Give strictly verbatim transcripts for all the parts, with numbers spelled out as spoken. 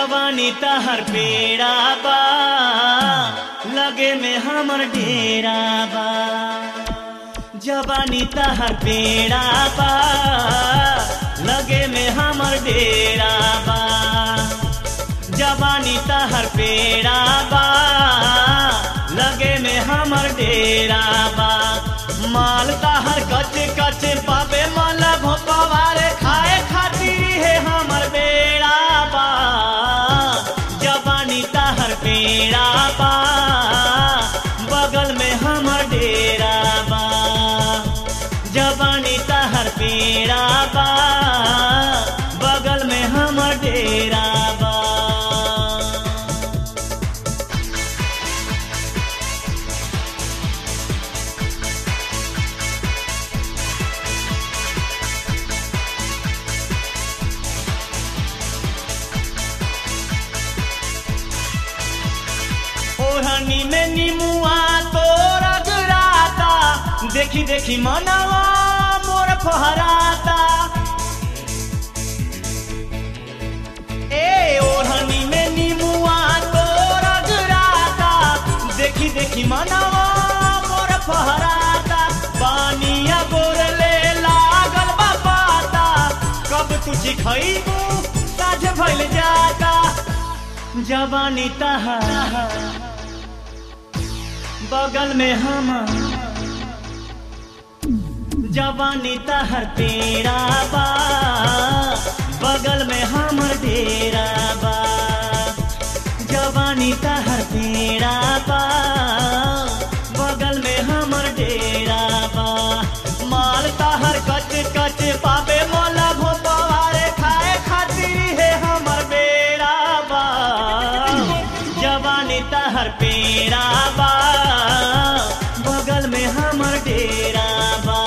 जवानी तहर पेड़ा बा लगे में हमर डेरा बा। जवानी तहर पेड़ा बा लगे में हमर डेरा बा। जवानी तहर पेड़ा बा लगे में हमर डेरा बा। माल तहर कच कच पाबे माला भोपवारे खाए खातिर है हमर बेड़ा बा। जवानी तहर पेड़ा बा बगल में हमर डेरा बा। जवानी तहर पेड़ा बा बगल में हमर डेरा बा। ओढ़नी में नीमुआ तोरा गिराता देखी देखी मनवा मोर फहराता। ए ओढ़नी में नीमुआ तोरा गिराता देखी देखी मनवा मोर फहराता। पानिया बोरले लागल बा पाता कब तुझी खइबू साझ भइल जाता। जवानी तहर बगल में हम जवानी तहर पेड़ा बा बगल में हमर डेरा बा। जवानी तहर पेड़ा बा बगल में हमर डेरा बा। माल तहर कच कच पाबे मोला भोपवारे खाए खातिर है हमर बेड़ा बा। जवानी तहर पेड़ा बा बगल में हमर डेरा बा।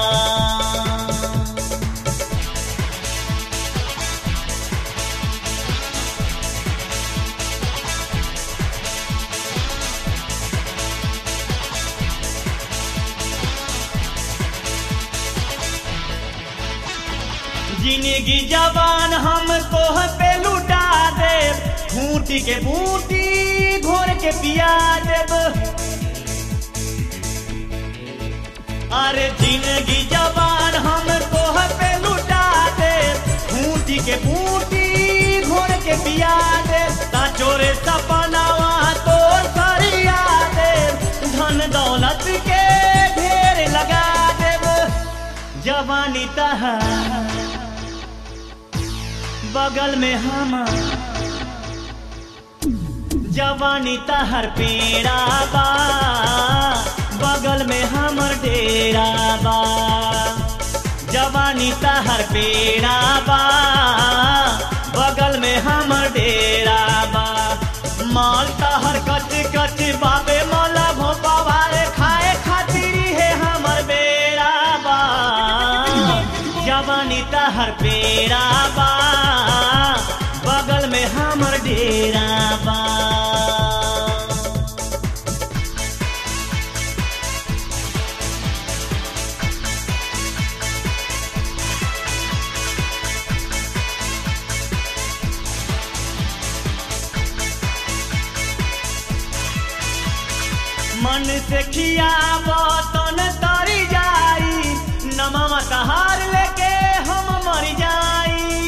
जिंदगी जवान हम तोह पे लुटा दे फूटी के बूटी घोर के पिया देब। अरे जिंदगी जवान हम तोह पे लुटा दे फूटी के बूटी घोर के पिया दे। ता चोरे सपनावा तोर सरिया दे धन दौलत के ढेर लगा देब। जवानी तहर बगल में हम जवानी तहर पेड़ा बा बगल में हमर डेरा बा। जवानी तहर पेड़ा बा बगल में हमर डेरा बा। माल तहर कच कच बाबे मोला भोपवारे खाए खातिर है हमर बेड़ा बा। जवानी तहर पेड़ा बा बगल में हमर डेरा बा। मन से खियाब तन तरी जाई नमवा तहार लेके हम मर जाई।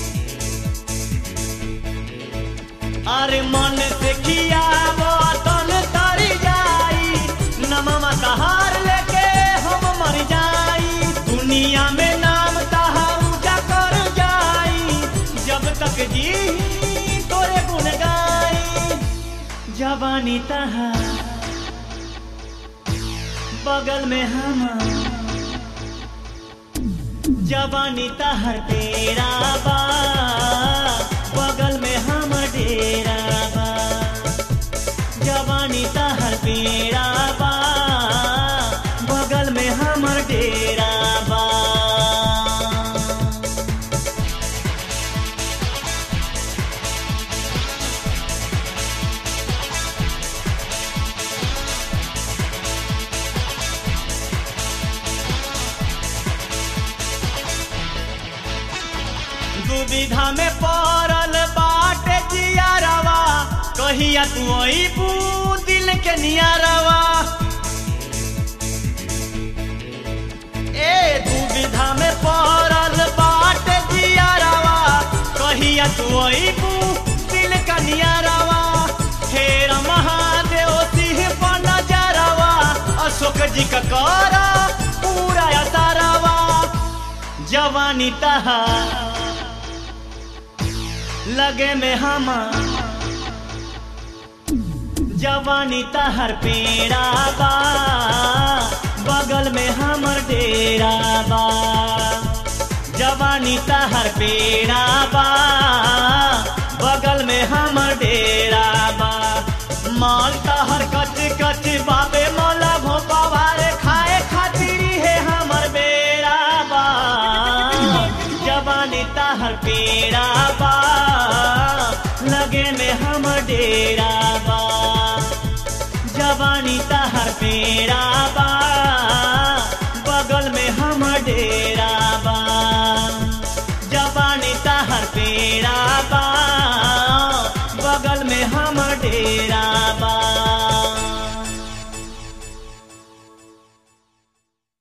अरे मन से खियाब तन तरी जाई नमवा तहार लेके हम मर जाई। दुनिया में नाम तहार ऊंचा कर जाई जब तक जी तोरे गुण गाई। जवानी तहार बगल में हम जवानी तहर पेड़ा बा बगल में हमर डेरा बा। जवानी तहर पेड़ा बा बगल में हमर डेरा बा। दुविधा में पड़ल बाटे जी कहिया तू अइबू दिल के नियारवा ए दुविधा में पड़ल बाट जियारवा कहिया तू अइबू दिल का नियारवा हेर महादेव सिंह पर नजरवा अशोक जी का करा पूरा असारवा जवानी तहार लगे में हमार जवानी तहर पेड़ा बा बगल में हमर डेरा बा जवानी तहर पेड़ा बा बगल में हमर डेरा बा माल तहर कच कच बाबे मौला भोपावारे खाए खातिर है हमर बेड़ा बा जवानी तहर पेड़ा बा लगे में हमर डेरा बा जवानी तहर पेड़ा बा